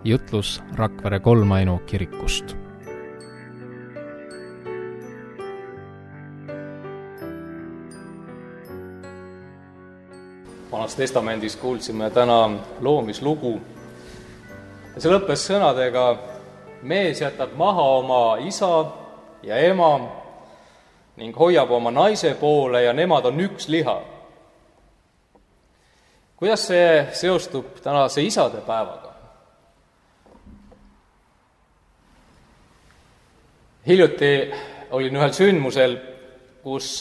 jutlus Rakvere Kolmainu kirikust. Vanas testamendis kuulsime täna loomislugu ja see lõppes sõnadega: mees jätab maha oma isa ja ema ning hoiab oma naise poole ja nemad on üks liha. Kuidas see seostub tänase isadepäevaga? Hiljuti olin ühel sündmusel, kus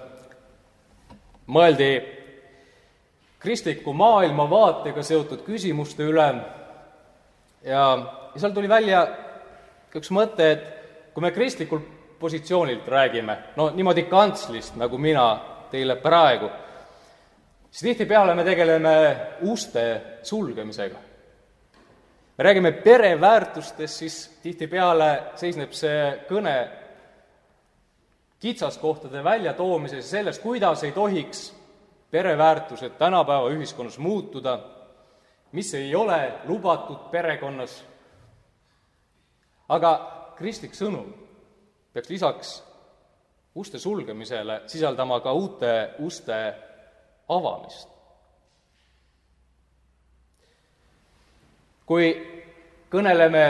mõeldi kristliku maailmavaatega seotud küsimuste üle ja seal tuli välja üks mõte, et kui me kristlikul positsioonilt räägime, niimoodi kantslist, nagu mina teile praegu, siis tihtipeale me tegeleme uste sulgemisega. Me räägime pereväärtustest, siis tihtipeale seisneb see kõne kitsaskohtade väljatoomises ja sellest, kuidas ei tohiks pereväärtused tänapäeva ühiskonnas muutuda, mis ei ole lubatud perekonnas. Aga kristlik sõnum peaks lisaks uste sulgemisele sisaldama ka uute uste avamist. Kui kõneleme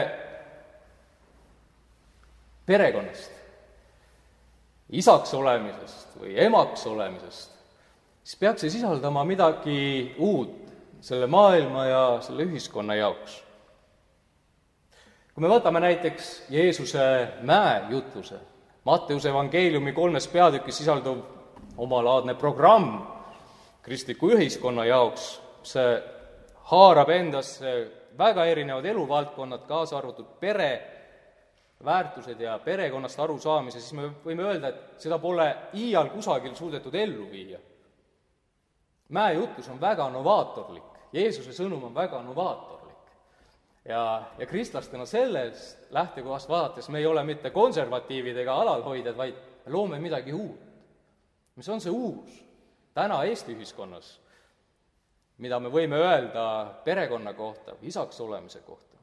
perekonnast, isaks olemisest või emaks olemisest, siis peaks see sisaldama midagi uut selle maailma ja selle ühiskonna jaoks. Kui me võtame näiteks Jeesuse mäejutluse, Matteuse evangeeliumi 3. peatükis sisalduv omalaadne programm kristliku ühiskonna jaoks, see haarab endasse väga erinevad eluvaldkonnad, kaasa arvatud pereväärtused ja perekonnast arusaamise, siis me võime öelda, et seda pole iial kusagil suudetud ellu viia. Mäejutlus on väga novaatorlik, Jeesuse sõnum on väga novaatorlik. Ja kristlastena sellest lähtekohast vaadates me ei ole mitte konservatiivid ega alalhoidjad, vaid me loome midagi uut. Mis on see uus täna Eesti ühiskonnas, mida me võime öelda perekonna kohta, isaks olemise kohta?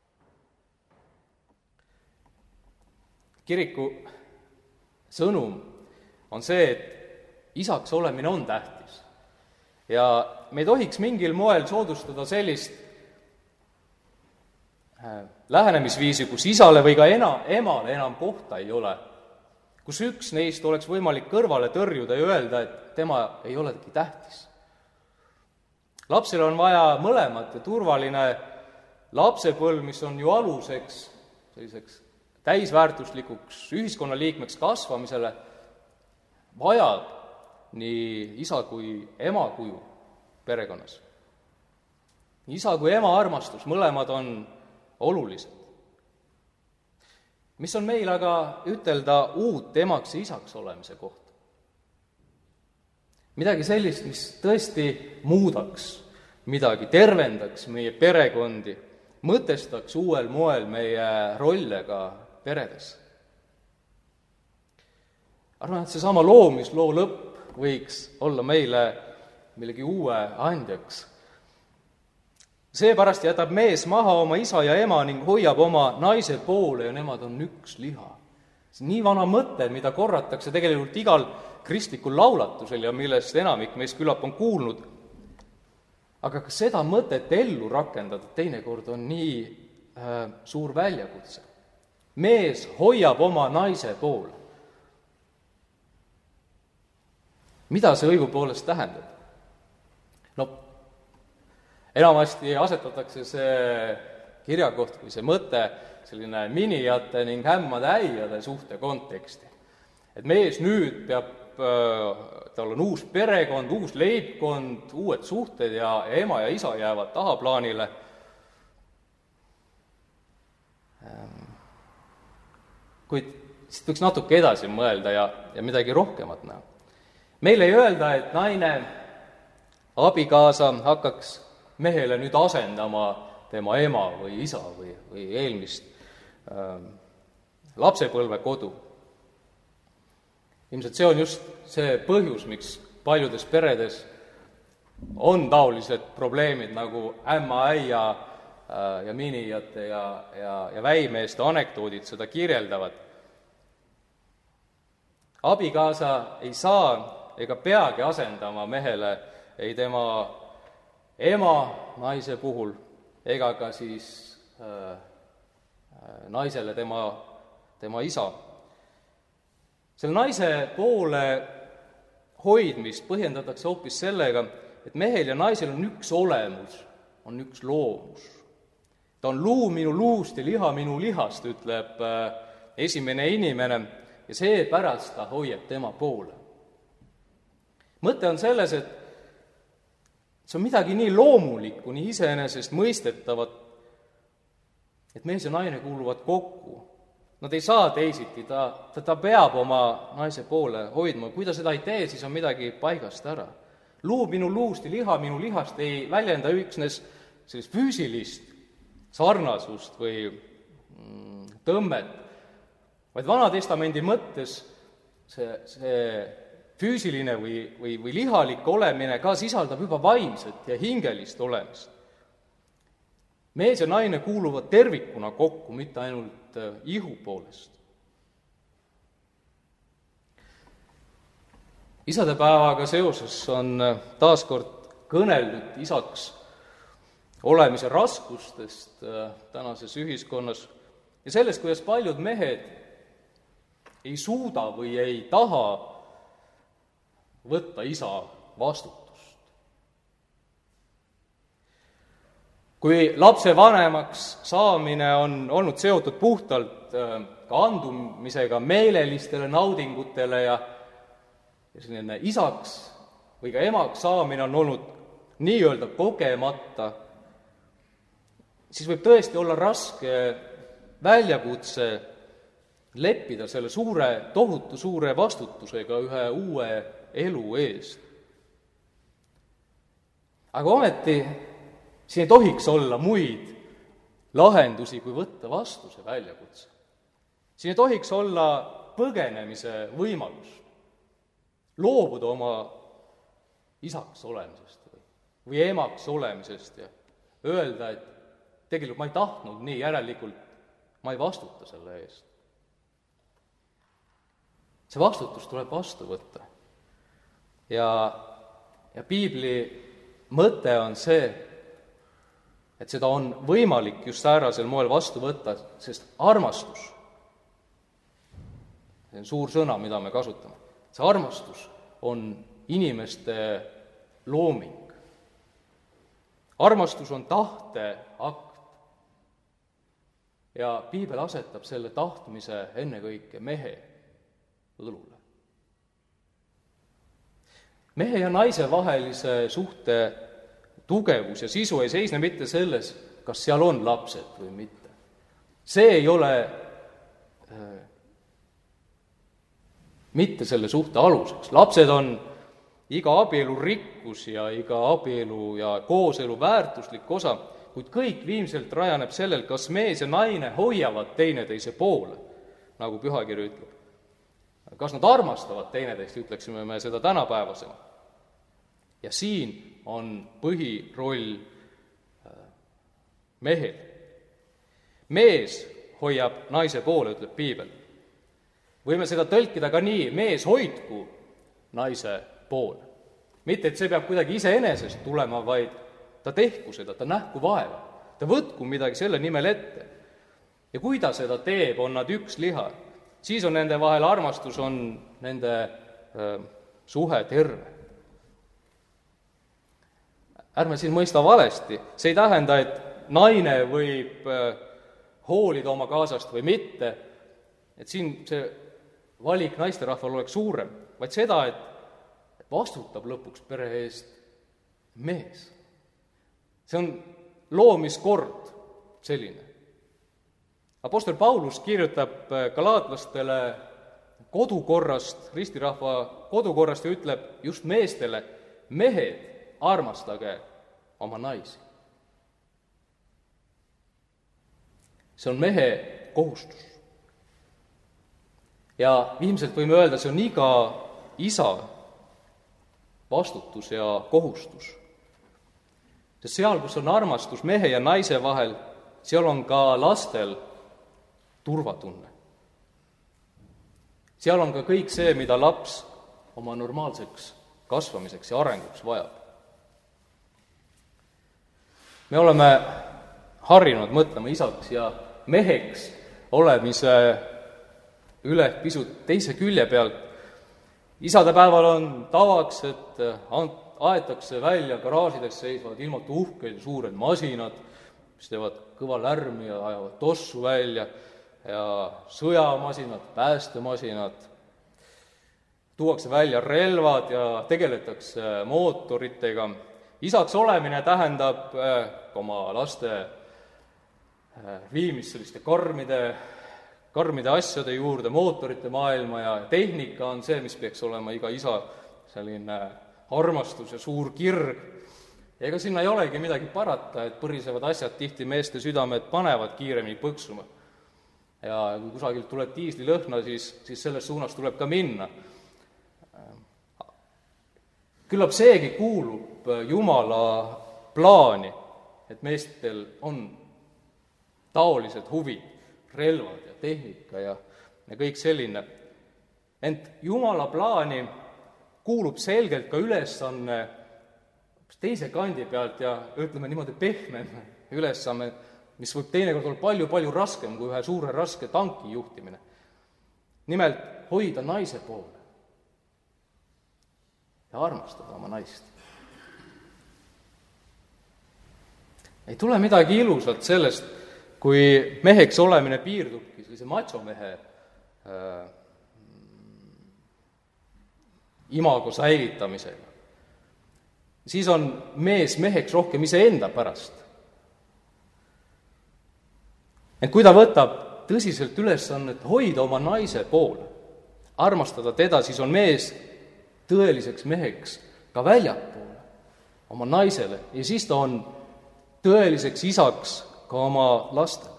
Kiriku sõnum on see, et isaks olemine on tähtis. Ja me ei tohiks mingil moel soodustada sellist lähenemisviisi, kus isale või ka emale enam kohta ei ole, kus üks neist oleks võimalik kõrvale tõrjuda ja öelda, et tema ei olegi tähtis. Lapsel on vaja mõlemat ja turvaline lapsepõlv, mis on ju aluseks selliseks täisväärtuslikuks ühiskonnaliikmeks kasvamisele, vajab nii isa kui ema kuju perekonnas. Isa kui ema armastus, mõlemad on olulised. Mis on meil aga ütelda uut emaks ja isaks olemise kohta? Midagi sellist, mis tõesti muudaks midagi, tervendaks meie perekondi, mõtestaks uuel moel meie rolle ka peredes. Arvan, et seesama loomisloo lõpp võiks olla meile millegi uue andjaks. Seepärast jätab mees maha oma isa ja ema ning hoiab oma naise poole ja nemad on üks liha. See on nii vana mõte, mida korratakse tegelikult igal kristlikul laulatusel ja millest enamik meist küllap on kuulnud. Aga ka seda mõtet ellu rakendada teinekord on nii suur väljakutse. Mees hoiab oma naise poole. Mida see õigupoolest tähendab? Enamasti asetatakse see kirjakoht või see mõte selline minijate ning hämmade äiade suhte konteksti. Et mees nüüd peab, tal on uus perekond, uus leibkond, uued suhted ja ema ja isa jäävad tahaplaanile. Kuid siit võiks natuke edasi mõelda ja midagi rohkemat näha. Meil ei öelda, et naine, abikaasa hakkaks mehele nüüd asendama tema ema või isa või eelmist lapsepõlvekodu. Ilmselt see on just see põhjus, miks paljudes peredes on taolised probleemid nagu ämma-äia ja minijate ja väimeeste anekdoodid seda kirjeldavad. Abikaasa ei saa ega peagi asendama mehele ei tema ema naise puhul ega ka siis naisele tema isa. Selle naise poole hoidmist põhjendatakse hoopis sellega, et mehel ja naisel on üks olemus, on üks loomus. Ta on luu minu luust ja liha minu lihast, ütleb esimene inimene, ja seepärast ta hoiab tema poole. Mõte on selles, et see on midagi nii loomulikku, nii iseenesest mõistetavat, et mees ja naine kuuluvad kokku. Nad ei saa teisiti, ta peab oma naise poole hoidma. Kui ta seda ei tee, siis on midagi paigast ära. Luu minu luust ja liha minu lihast ei väljenda üksnes sellist füüsilist sarnasust või tõmmet, vaid Vanatestamendi mõttes see füüsiline või lihalik olemine ka sisaldab juba vaimset ja hingelist olemist. Mees ja naine kuuluvad tervikuna kokku, mitte ainult ihu poolest. Isadepäevaga seoses on taaskord kõneldud isaks olemise raskustest tänases ühiskonnas ja sellest, kuidas paljud mehed ei suuda või ei taha võtta isa vastutust. Kui lapse vanemaks saamine on olnud seotud puhtalt ka andumisega meelelistele naudingutele ja selline isaks või ka emaks saamine on olnud nii-öelda kogemata, siis võib tõesti olla raske väljakutse leppida selle tohutu suure vastutusega ühe uue elu eest. Aga ometi siin ei tohiks olla muid lahendusi, kui võtta vastu see väljakutse. Siin ei tohiks olla põgenemise võimalus, loobuda oma isaks olemisest või emaks olemisest ja öelda, et tegelikult ma ei tahtnud nii, järelikult ma ei vastuta selle eest. See vastutus tuleb vastu võtta. Ja piibli mõte on see, et seda on võimalik just säärasel moel vastu võtta, sest armastus, see on suur sõna, mida me kasutame, see armastus on inimeste looming. Armastus on tahteakt ja piibel asetab selle tahtmise ennekõike mehe õlule. Mehe ja naise vahelise suhte tugevus ja sisu ei seisne mitte selles, kas seal on lapsed või mitte. See ei ole mitte selle suhte aluseks. Lapsed on iga abielu rikkus ja iga abielu ja kooselu väärtuslik osa, kuid kõik viimselt rajaneb sellel, kas mees ja naine hoiavad teineteise poole, nagu pühakiri ütleb. Kas nad armastavad teineteist, ütleksime me seda tänapäevasena. Ja siin on põhiroll mehel. Mees hoiab naise poole, ütleb piibel. Võime seda tõlkida ka nii, mees hoidku naise poole. Mitte, et see peab kuidagi iseenesest tulema, vaid ta tehku seda, ta nähku vaeva, ta võtku midagi selle nimel ette. Ja kui ta seda teeb, on nad üks liha, siis on nende vahel armastus, on nende suhe terve. Ärme siin mõista valesti, see ei tähenda, et naine võib hoolida oma kaasast või mitte, et siin see valik naisterahval oleks suurem, vaid seda, et vastutab lõpuks pere eest mees. See on loomiskord selline. Apostel Paulus kirjutab galaatlastele kodukorrast, ristirahva kodukorrast ja ütleb just meestele, mehed, armastage oma naisi. See on mehe kohustus. Ja viimselt võime öelda, see on iga isa vastutus ja kohustus. Sest seal, kus on armastus mehe ja naise vahel, seal on ka lastel turvatunne. Seal on ka kõik see, mida laps oma normaalseks kasvamiseks ja arenguks vajab. Me oleme harjunud mõtlema isaks ja meheks olemise üle pisut teise külje pealt. Isadepäeval on tavaks, et aetakse välja garaažideks seisvad ilmalt uhkeid ja suured masinad, mis teevad kõva lärmi ja ajavad tossu välja, ja sõjamasinad, päästemasinad, tuuakse välja relvad ja tegeletakse mootoritega. Isaks olemine tähendab oma laste viimist selliste karmide asjade juurde, mootorite maailma, ja tehnika on see, mis peaks olema iga isa selline armastus ja suur kirg. Ega sinna ei olegi midagi parata, et põrisevad asjad tihti meeste südamed panevad kiiremini põksuma. Ja kui kusagilt tuleb diislilõhna, siis selles suunas tuleb ka minna. Küllap seegi kuulub Jumala plaani, et meestel on taolised huvid, relvad ja tehnika ja kõik selline. Ent Jumala plaani kuulub selgelt ka ülesanne teise kandi pealt ja ütleme niimoodi pehmem ülesanne, mis võib teinekord olla palju raskem kui ühe suure raske tanki juhtimine. Nimelt hoida naise poole ja armastada oma naist. Ei tule midagi ilusat sellest, kui meheks olemine piirdubki sellise machomehe imago säilitamisega. Siis on mees meheks rohkem iseenda pärast. Et kui ta võtab tõsiselt ülesannet hoida oma naise poole, armastada teda, siis on mees tõeliseks meheks ka väljapoole oma naisele ja siis ta on tõeliseks isaks ka oma lastele.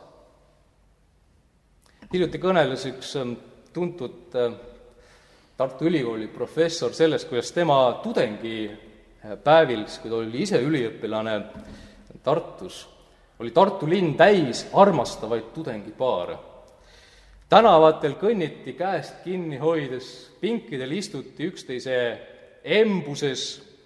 Hiljuti kõneles üks tuntud Tartu Ülikooli professor sellest, kuidas tema tudengipäevil, kui ta oli ise üliõpilane Tartus, oli Tartu linn täis armastavaid tudengipaare. Tänavatel kõnniti käest kinni hoides, pinkidel istuti üksteise embuses,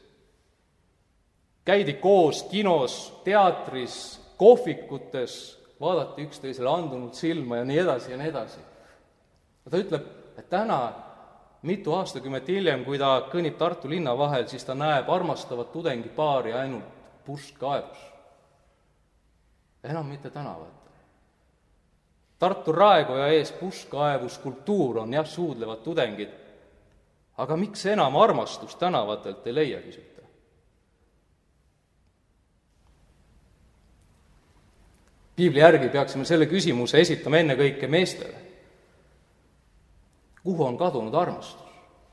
käidi koos kinos, teatris, kohvikutes, vaadati üksteisele andunud silma ja nii edasi ja nii edasi. Ta ütleb, et täna, mitu aastakümmet hiljem, kui ta kõnnib Tartu linna vahel, siis ta näeb armastavat tudengipaari ainult purskkaevus. Enam mitte tänavat. Tartu Raekoja ees purskkaevu skulptuur on jah, suudlevad tudengid, aga miks enam armastust tänavatelt ei leia, küsite? Piibli järgi peaksime selle küsimuse esitama ennekõike meestele. Kuhu on kadunud armastus?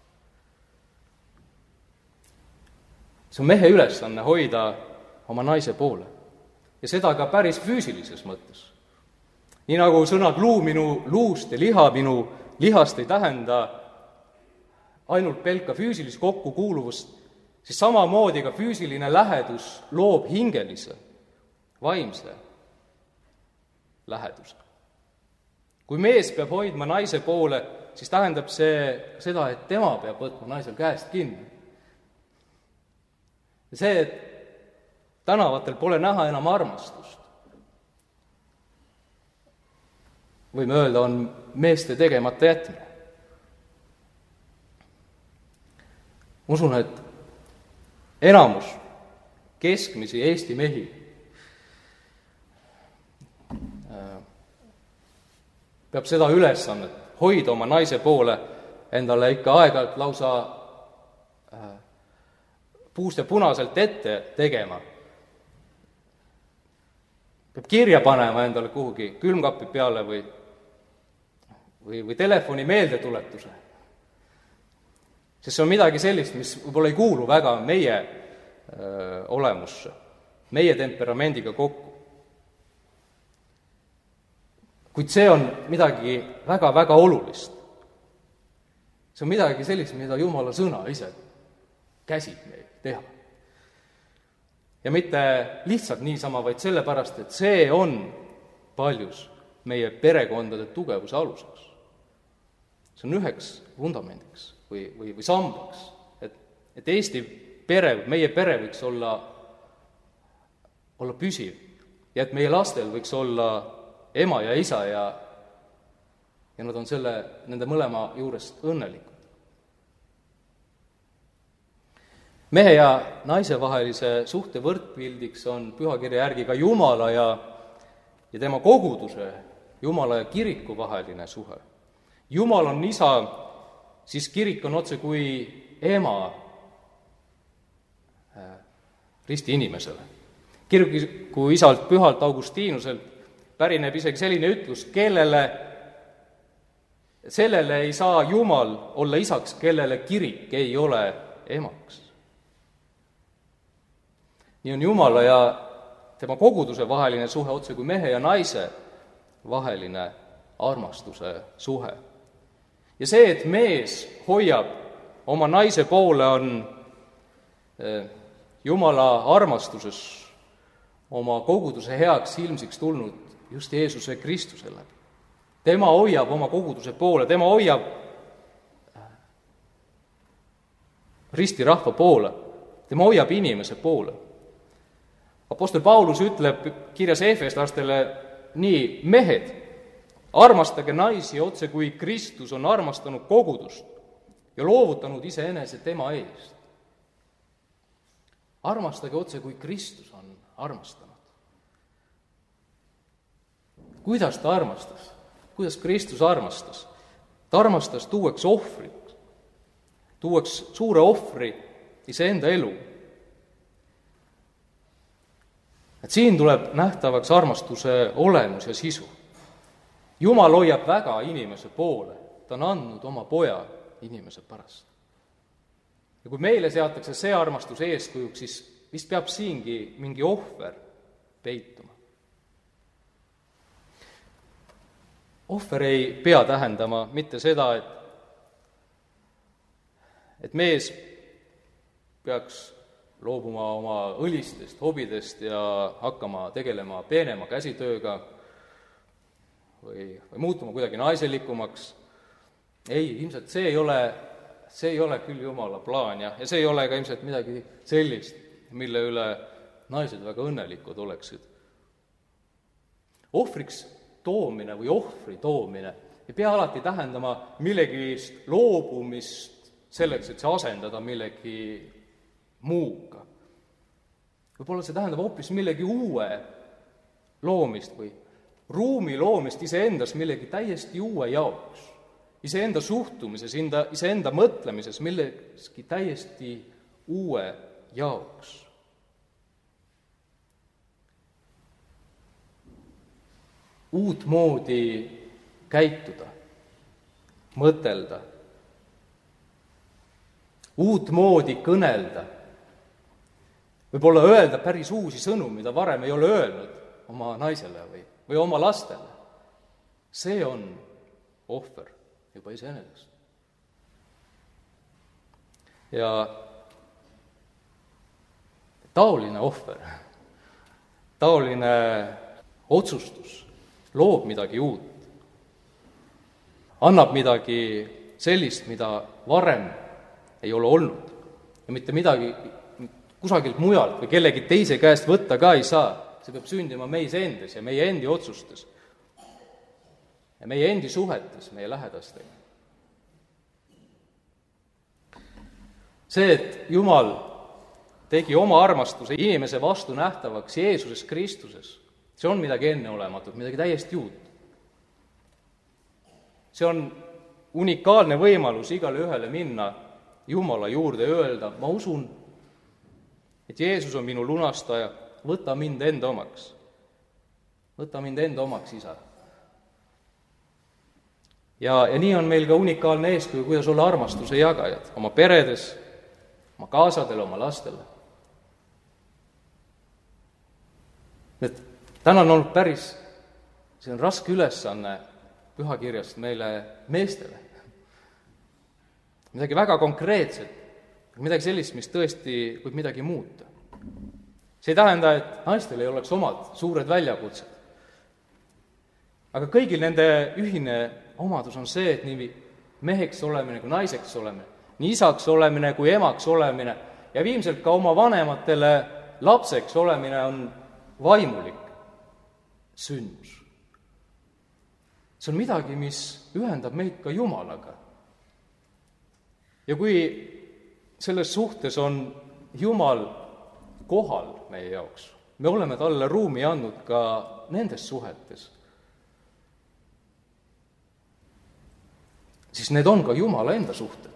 See on mehe ülesanne hoida oma naise poole ja seda ka päris füüsilises mõttes. Nii nagu sõnad luu minu luust ja liha minu lihast ei tähenda ainult pelka füüsilist kokkukuuluvust, siis samamoodi ka füüsiline lähedus loob hingelise, vaimse läheduse. Kui mees peab hoidma naise poole, siis tähendab see seda, et tema peab võtma naisel käest kinni. See, et tänavatel pole näha enam armastust, võime öelda, on meeste tegemata jätmine. Usun, et enamus keskmisi Eesti mehi peab seda ülesannet hoida oma naise poole endale ikka aeg-ajalt lausa puust ja punaselt ette tegema. Peab kirja panema endale kuhugi külmkapi peale või telefoni meeldetuletuse. Sest see on midagi sellist, mis võib-olla ei kuulu väga meie olemusse, meie temperamendiga kokku. Kuid see on midagi väga olulist. See on midagi sellist, mida Jumala sõna ise käsib meil teha. Ja mitte lihtsalt niisama, vaid sellepärast, et see on paljus meie perekondade tugevuse aluseks. See on üheks vundamendiks või sambaks, et Eesti pere, meie pere võiks olla püsiv ja et meie lastel võiks olla ema ja isa ja nad on nende mõlema juurest õnnelikud. Mehe ja naise vahelise suhte võrdpildiks on pühakirja järgi ka Jumala ja tema koguduse, Jumala ja kiriku vaheline suhe. Jumal on isa, siis kirik on otse kui ema risti inimesele. Kiriku isalt pühalt Augustiinuselt pärineb isegi selline ütlus, sellele ei saa Jumal olla isaks, kellele kirik ei ole emaks. Nii on Jumala ja tema koguduse vaheline suhe otse kui mehe ja naise vaheline armastuse suhe. Ja see, et mees hoiab oma naise poole, on Jumala armastuses oma koguduse heaks ilmsiks tulnud just Jeesuse Kristuse läbi. Tema hoiab oma koguduse poole, tema hoiab ristirahva poole, tema hoiab inimese poole. Apostel Paulus ütleb kirjas Efeslastele nii, mehed, armastage naisi otse kui Kristus on armastanud kogudust ja loovutanud iseenese tema eest. Armastage otse kui Kristus on armastanud. Kuidas ta armastas? Kuidas Kristus armastas? Ta armastas tuueks ohvrit, tuueks suure ohvri iseenda elu. Et siin tuleb nähtavaks armastuse olemus ja sisu. Jumal hoiab väga inimese poole, ta on andnud oma poja inimese pärast. Ja kui meile seatakse see armastus eeskujuks, siis vist peab siingi mingi ohver peituma. Ohver ei pea tähendama mitte seda, et mees peaks loobuma oma õlistest hobidest ja hakkama tegelema peenema käsitööga või muutuma kuidagi naiselikumaks. Ei, ilmselt see ei ole küll Jumala plaan ja see ei ole ka ilmselt midagi sellist, mille üle naised väga õnnelikud oleksid. Ohvriks toomine või ohvri toomine ei pea alati tähendama millegist loobumist selleks, et see asendada millegi muuga. Võib-olla see tähendab hoopis millegi uue loomist või ruumi loomist iseendas millegi täiesti uue jaoks, iseenda suhtumises, iseenda mõtlemises milleski täiesti uue jaoks. Uut moodi käituda, mõtelda, uut moodi kõnelda, võib-olla öelda päris uusi sõnu, mida varem ei ole öelnud oma naisele või oma lastele. See on ohver juba iseenesest. Ja taoline ohver, taoline otsustus loob midagi uut, annab midagi sellist, mida varem ei ole olnud ja mitte midagi kusagilt mujalt või kellegi teise käest võtta ka ei saa. See peab sündima meis endas ja meie endi otsustes ja meie endi suhetes meie lähedastega. See, et Jumal tegi oma armastuse inimese vastu nähtavaks Jeesuses Kristuses, see on midagi enneolematut, midagi täiesti uut. See on unikaalne võimalus igale ühele minna Jumala juurde ja öelda, ma usun, et Jeesus on minu lunastaja, võta mind enda omaks. Võta mind enda omaks, isa. Ja nii on meil ka unikaalne eeskuju, kuidas olla armastuse jagajad oma peredes, oma kaasadele, oma lastele. Et täna on olnud see on raske ülesanne pühakirjast meile meestele. Midagi väga konkreetset, midagi sellist, mis tõesti võib midagi muuta. See ei tähenda, et naistel ei oleks omad suured väljakutsed. Aga kõigil nende ühine omadus on see, et nii meheks olemine kui naiseks olemine, nii isaks olemine kui emaks olemine ja viimselt ka oma vanematele lapseks olemine on vaimulik sündmus. See on midagi, mis ühendab meid ka Jumalaga. Ja kui selles suhtes on Jumal kohal meie jaoks, me oleme talle ruumi andnud ka nendes suhetes, siis need on ka Jumala enda suhted.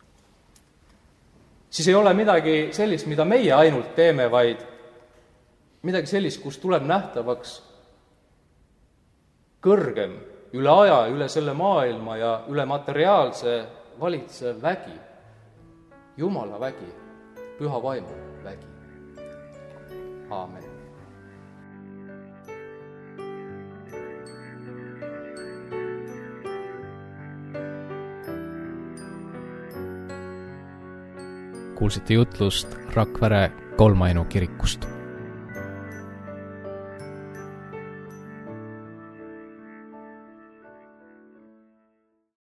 Siis ei ole midagi sellist, mida meie ainult teeme, vaid midagi sellist, kus tuleb nähtavaks kõrgem üle aja, üle selle maailma ja üle materiaalse valitsev vägi, Jumala vägi, Püha Vaimu vägi. Aamen. Kuulsite jutlust Rakvere Kolmainu kirikust.